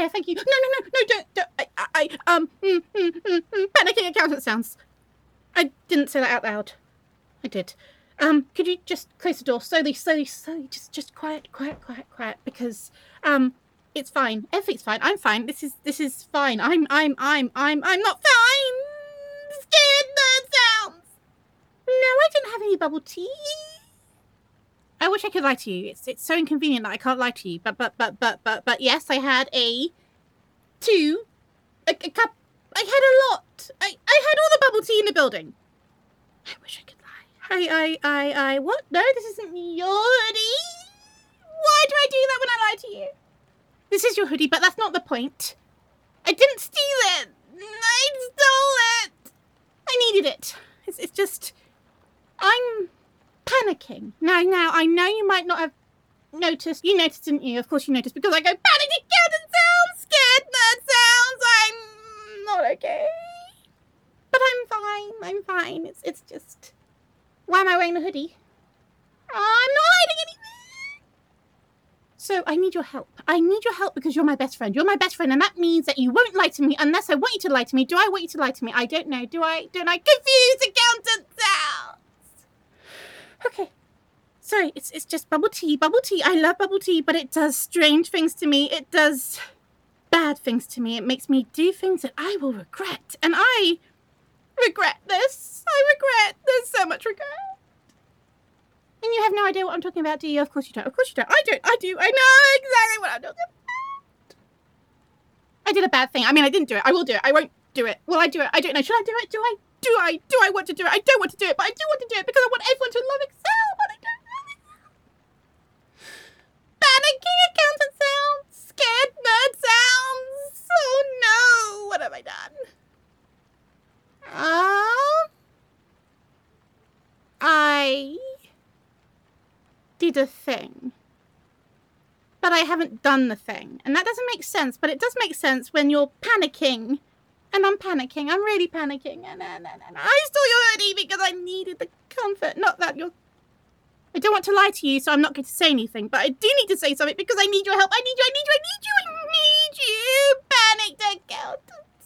there, thank you. No, don't. Panicking accountant sounds. I didn't say that out loud. I did. Could you just close the door slowly, just quiet, because, it's fine. Everything's fine. I'm fine. This is fine. I'm not fine. Scared nerd sounds. No, I didn't have any bubble tea. I wish I could lie to you. It's so inconvenient that I can't lie to you. But yes, I had a cup. I had a lot. I had all the bubble tea in the building. I wish I could lie. What? No, this isn't your hoodie. Why do I do that when I lie to you? This is your hoodie, but that's not the point. I didn't steal it. I stole it. I needed it. It's just, I'm panicking. Now, I know you might not have noticed. You noticed, didn't you? Of course you noticed, because I go, panic accountant sounds, scared nerd sounds. I'm not okay. But I'm fine. It's just, why am I wearing the hoodie? I'm not hiding anything. So I need your help. I need your help because you're my best friend. You're my best friend, and that means that you won't lie to me unless I want you to lie to me. Do I want you to lie to me? I don't know. Do I? Don't I? Confused accountant sounds. Okay. Sorry, it's just bubble tea. Bubble tea. I love bubble tea, but it does strange things to me. It does bad things to me. It makes me do things that I will regret. And I regret this. There's so much regret. And you have no idea what I'm talking about, do you? Of course you don't. I do. I know exactly what I'm talking about. I did a bad thing. I mean, I didn't do it. I will do it. I won't do it. Will I do it? I don't know. Should I do it? Do I want to do it? I don't want to do it, but I do want to do it because I want everyone to love Excel, but I don't love Excel. Panicking accountant sounds. Scared nerd sounds. Oh no. What have I done? I did a thing, but I haven't done the thing, and that doesn't make sense, but it does make sense when you're panicking, and I'm panicking. I'm really panicking, and I stole your hoodie because I needed the comfort. Not that you're... I don't want to lie to you, so I'm not going to say anything, but I do need to say something because I need your help. I need you. Panicked accountants.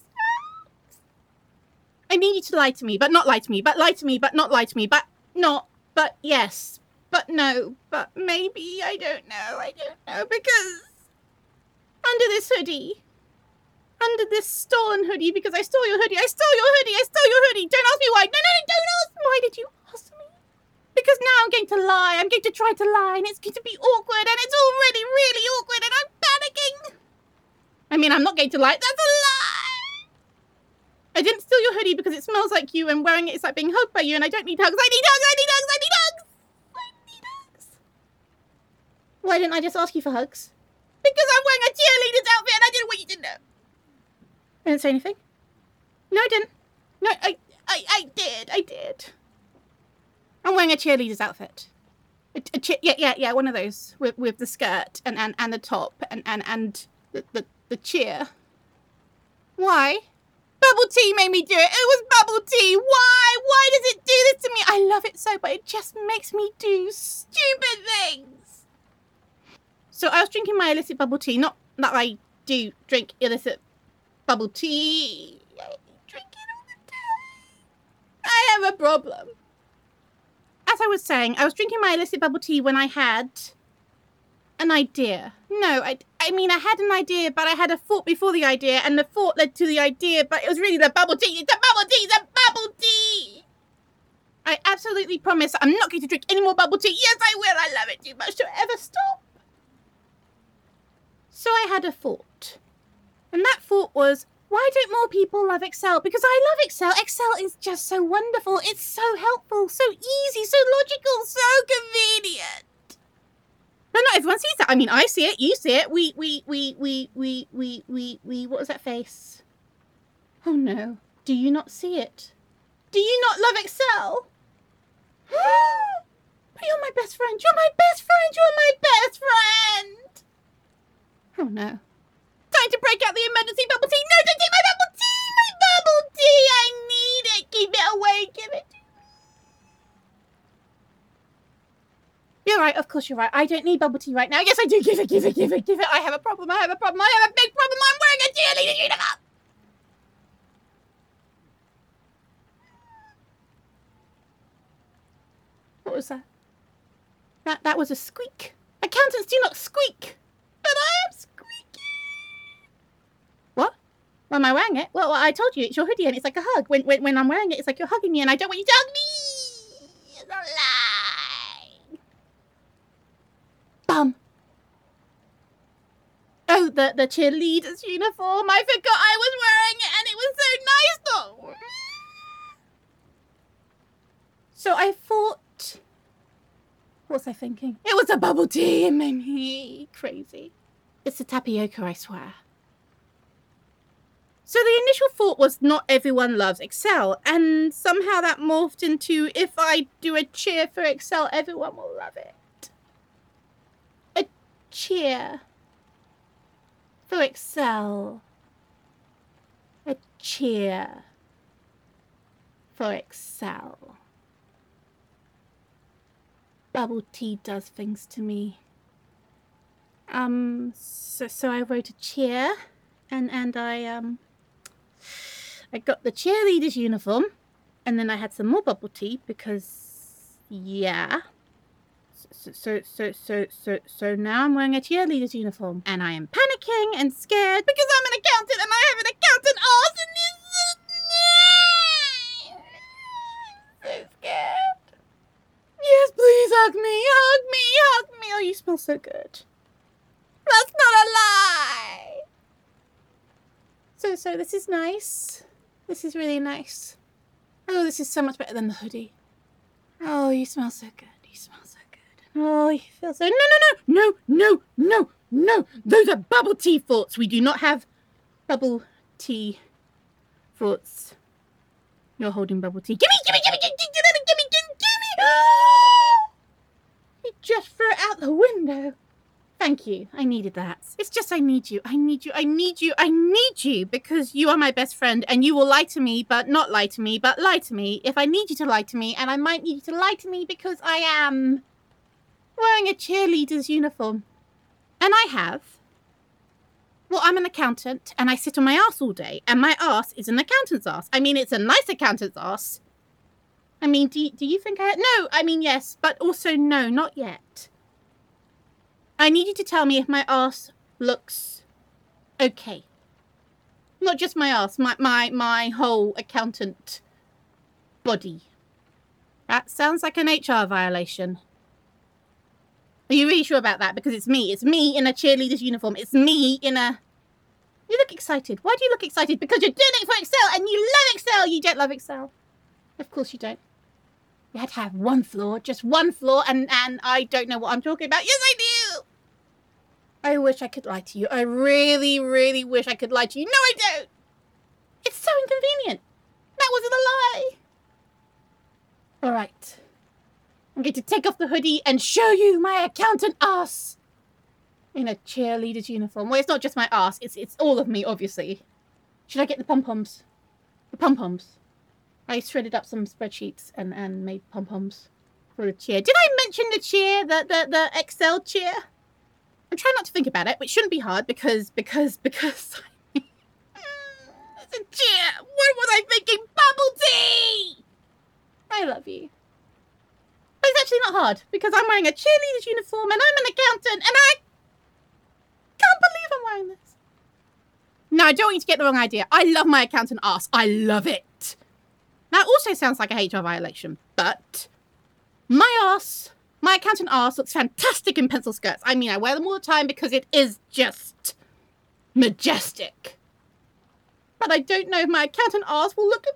I need you to lie to me, but not lie to me, but lie to me, but not lie to me, but not, but yes, but no, but maybe, I don't know, because under this hoodie, under this stolen hoodie, because I stole your hoodie, don't ask me why, no, don't ask me, why did you ask me? Because now I'm going to lie, I'm going to try to lie, and it's going to be awkward, and it's already really awkward, and I'm panicking. I mean, I'm not going to lie, that's a lie. I didn't steal your hoodie because it smells like you, and wearing it is like being hugged by you, and I don't need hugs. I need hugs. Why didn't I just ask you for hugs? Because I'm wearing a cheerleader's outfit and I didn't want you to know. I didn't say anything. No, I didn't. No, I did. I'm wearing a cheerleader's outfit. Yeah, one of those with the skirt and the top and the cheer. Why? Bubble tea made me do it. It was bubble tea. Why? Why does it do this to me? I love it so, but it just makes me do stupid things. So I was drinking my illicit bubble tea. Not that I do drink illicit bubble tea. I drink it all the time. I have a problem. As I was saying, I was drinking my illicit bubble tea when I had an idea. No, I mean, I had an idea, but I had a thought before the idea, and the thought led to the idea, but it was really the bubble tea. It's the bubble tea. I absolutely promise I'm not going to drink any more bubble tea. Yes, I will. I love it too much to ever stop. So I had a thought. And that thought was, why don't more people love Excel? Because I love Excel. Excel is just so wonderful. It's so helpful, so easy, so logical, so convenient. But not everyone sees that. I mean, I see it, you see it. We, what was that face? Oh no. Do you not see it? Do you not love Excel? But you're my best friend. You're my best friend. You're my best friend. Oh no. Time to break out the emergency bubble tea. No, don't take my bubble tea. My bubble tea. I need it. Keep it away. Give it to me. You're right. Of course course you're right. I don't need bubble tea right now. Yes, I do. Give it, give it, give it, give it. I have a problem. I have a problem. I have a big problem. I'm wearing a cheerleader uniform. What was that? That was a squeak. Accountants do not squeak. But I am squeaky. What? Why am I wearing it? Well, I told you, it's your hoodie and it's like a hug. When I'm wearing it, it's like you're hugging me and I don't want you to hug me. It's a lie. Oh, the cheerleader's uniform. I forgot I was wearing it and it was so nice though. So I thought... What was I thinking? It was a bubble tea. It made me crazy. It's the tapioca, I swear. So the initial thought was not everyone loves Excel, and somehow that morphed into if I do a cheer for Excel, everyone will love it. A cheer for Excel. A cheer for Excel. Bubble tea does things to me. So I wrote a cheer, and I got the cheerleader's uniform, and then I had some more bubble tea because, yeah. So now I'm wearing a cheerleader's uniform, and I am panicking and scared because I'm an accountant and I have an accountant arse, and it's so scared. Yes, please hug me, hug me, hug me. Oh, you smell so good. That's not a lie. So this is nice. This is really nice. Oh, this is so much better than the hoodie. Oh, you smell so good. You smell so good. Oh, you feel so... No. Those are bubble tea thoughts. We do not have bubble tea thoughts. You're holding bubble tea. Gimme! You just threw it out the window. Thank you. I needed that. It's just I need you. I need you because you are my best friend and you will lie to me, but not lie to me, but lie to me if I need you to lie to me, and I might need you to lie to me because I am wearing a cheerleader's uniform. And I have... Well, I'm an accountant and I sit on my arse all day, and my arse is an accountant's arse. I mean, it's a nice accountant's arse. I mean, do you think I... No, I mean, yes, but also no, not yet. I need you to tell me if my arse looks okay. Not just my arse, my whole accountant body. That sounds like an HR violation. Are you really sure about that? Because it's me. It's me in a cheerleader's uniform. It's me in a... You look excited. Why do you look excited? Because you're doing it for Excel and you love Excel. You don't love Excel. Of course you don't. You had to have one flaw, just one flaw, and I don't know what I'm talking about. Yes, I do! I wish I could lie to you. I really, really wish I could lie to you. No, I don't! It's so inconvenient. That wasn't a lie. All right. I'm going to take off the hoodie and show you my accountant ass in a cheerleader's uniform. Well, it's not just my ass. It's all of me, obviously. Should I get the pom-poms? The pom-poms. I shredded up some spreadsheets and made pom-poms for the cheer. Did I mention the cheer? The Excel cheer? I'm trying not to think about it, which shouldn't be hard because it's a cheer. What was I thinking? Bubble tea! I love you. But it's actually not hard because I'm wearing a cheerleader's uniform and I'm an accountant and I can't believe I'm wearing this. No, I don't want you to get the wrong idea. I love my accountant ass. I love it. That also sounds like a HR violation, but my ass, my accountant ass looks fantastic in pencil skirts. I mean, I wear them all the time because it is just majestic. But I don't know if my accountant ass will look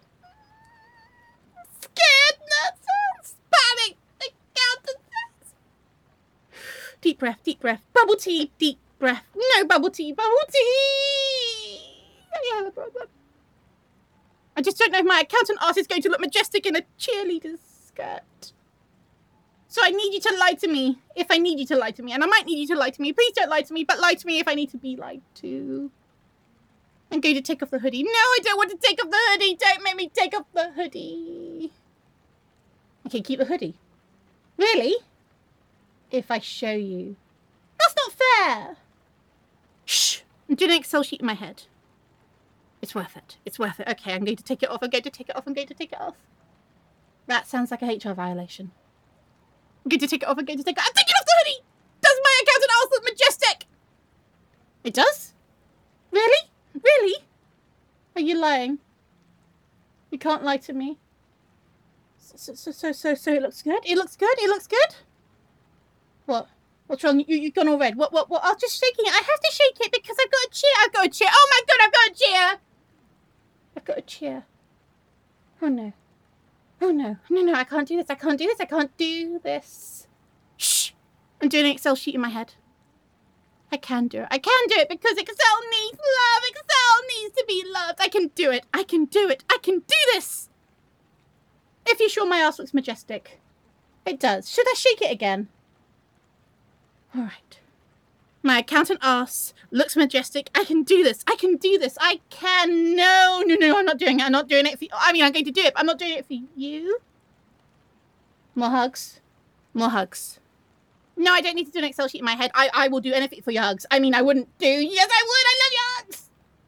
scared. That sounds panic. Accountant ass. Deep breath, deep breath. Bubble tea, deep breath. No bubble tea, bubble tea. I have a problem. I just don't know if my accountant ass is going to look majestic in a cheerleader's skirt. So I need you to lie to me if I need you to lie to me. And I might need you to lie to me. Please don't lie to me, but lie to me if I need to be lied to. I'm going to take off the hoodie. No, I don't want to take off the hoodie. Don't make me take off the hoodie. Okay, keep the hoodie. Really? if I show you? That's not fair. Shh. I'm doing an Excel sheet in my head. It's worth it. It's worth it. Okay, I'm going to take it off. I'm going to take it off. I'm going to take it off. That sounds like a HR violation. I'm going to take it off. I'm going to take it off. I'm taking off the hoodie. Does my accountant house look majestic? It does? Really? Really? Are you lying? You can't lie to me. So it looks good? It looks good? It looks good? What? What's wrong? You've gone all red. What? I'm just shaking it. I have to shake it because I've got a chair. I've got a chair. Oh my God, I've got a chair. I've got a chair. Oh no. Oh no. No, I can't do this. I can't do this. I can't do this. Shh. I'm doing an Excel sheet in my head. I can do it. I can do it because Excel needs love. Excel needs to be loved. I can do it. I can do it. I can do this. If you're sure my ass looks majestic. It does. Should I shake it again? All right. My accountant ass looks majestic. I can do this. I can do this. I can. No, I'm not doing it. I'm not doing it for you. I mean, I'm going to do it, but I'm not doing it for you. More hugs. More hugs. No, I don't need to do an Excel sheet in my head. I will do anything for your hugs. I mean, I wouldn't do. Yes, I would. I love your hugs.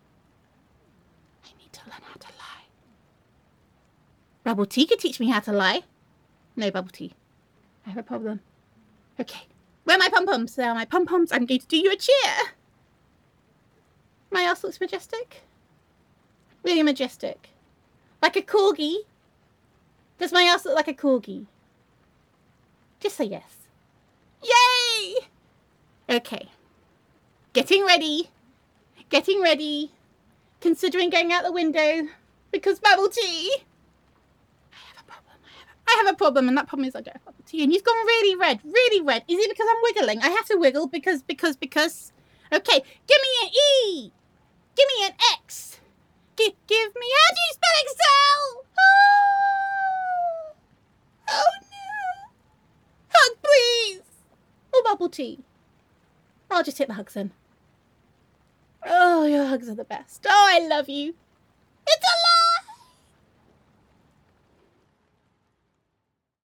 I need to learn how to lie. Bubble tea could teach me how to lie. No, bubble tea. I have a problem. Okay. Where are my pom-poms? There are my pom-poms. I'm going to do you a cheer. My ass looks majestic. Really majestic. Like a corgi. Does my ass look like a corgi? Just say yes. Yay! Okay. Getting ready. Getting ready. Considering going out the window. Because bubble tea. I have a problem, and that problem is I don't have bubble tea. And you've gone really red. Really red. Is it because I'm wiggling? I have to wiggle because. Okay. Give me an E. Give me an X. Give me. How do you spell Excel? Oh no. Hug, please. Or bubble tea. I'll just take the hugs then. Oh, your hugs are the best. Oh, I love you. It's a